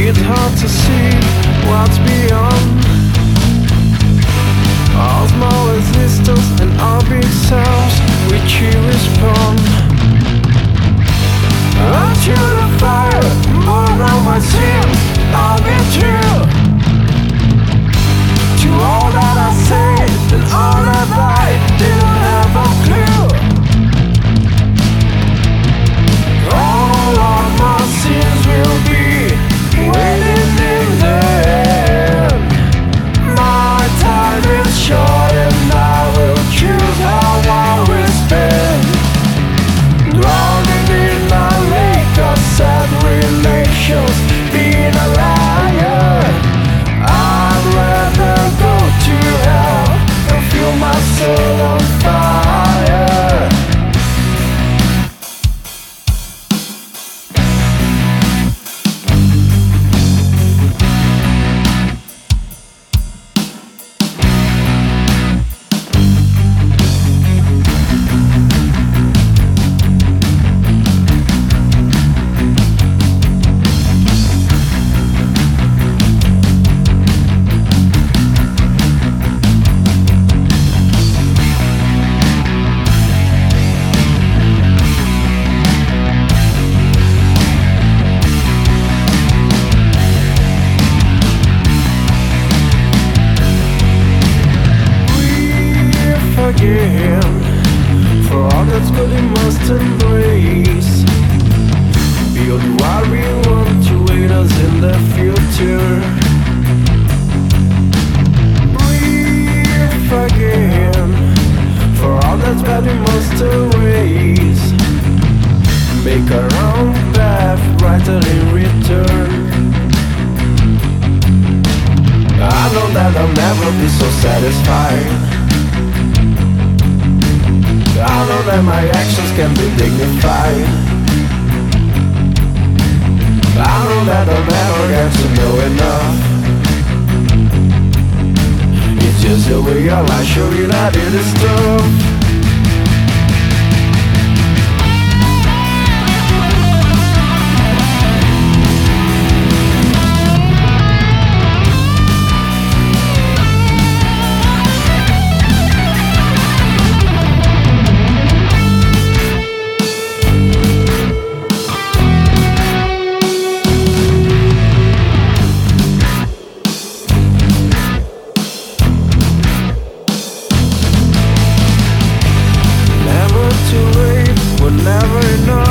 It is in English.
it's hard to see what's beyond all small existence and all big sounds which you respond. Unto the fire, more on my sins, I'll be true to all that I say and all that I didn't have a clue. All of my sins will be waiting in the end. My time is short and I will choose how I will spend. Drowning in my lake of sad relations, being a liar. I'd rather go to hell and feel my soul on fire. For all that's good we must embrace. Build what we want to wait us in the future. Breathe again. For all that's bad we must erase. Make our own path brighter in return. I know that I'll never be so satisfied. I know that my actions can be dignified. I know that I'll never get to know enough. It's just the way your life show you that it is tough. Never enough.